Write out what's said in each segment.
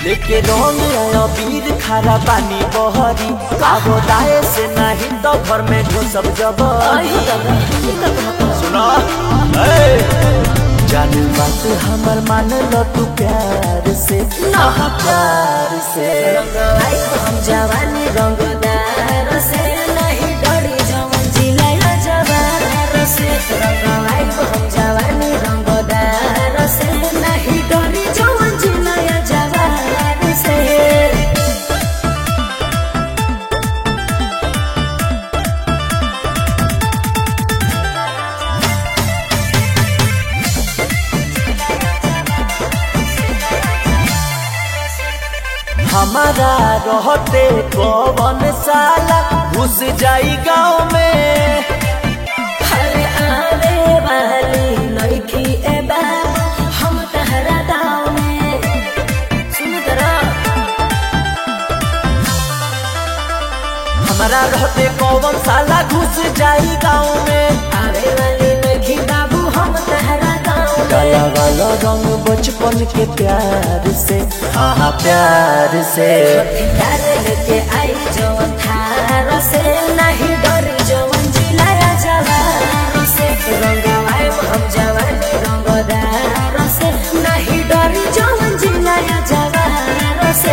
लेके रंग आया वीर खारा पानी बहरी आगो दाए से नहीं तो घर में घुसब जबरी सुना जान बात हमर मान लो तू प्यार से प्यार से हम जवानी रंगदार से नहीं डरी जवन जिला जवार से हम जवानी रंगदार से नहीं डरी जवन जिला जवार से हमारा रहते कौन साला घुस जाई गाँव में हरे आवे वाली लड़की ए बाबा हम तहरा गाँव में सुन तरा हमारा रहते कौन साला घुस जाई गाँव में आवे वाली लड़की बाबू हम तहरा गाँव में काला वाला रंग बचपन के प्यार से हाँ प्यार से प्यार लेके आई जवन थार से नहीं डरी जवन जिलाया जवार से रंगवाए हम जवानी रंगदार से नहीं डरी जवन जिलाया जवार से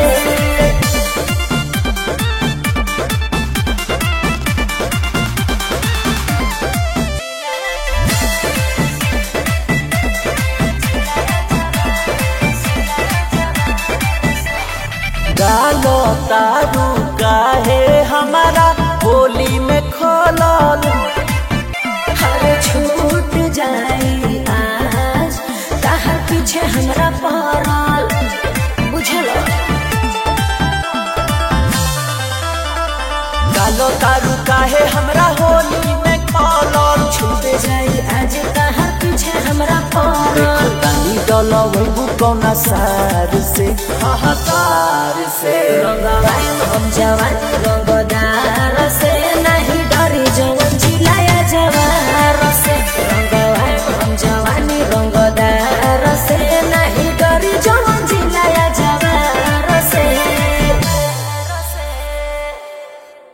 गालो तारू काहे हमारा होली में खोलल हर छूट जाई आज ताहर पीछे हमरा पड़ल बुझल गालो तारू काहे हमरा होली में खोलल छूट जाई आज ताहर पीछे हमरा पड़ल तानी डलवैबू कौना सार से हाँ सार से रंगवाए हम जवानी रंग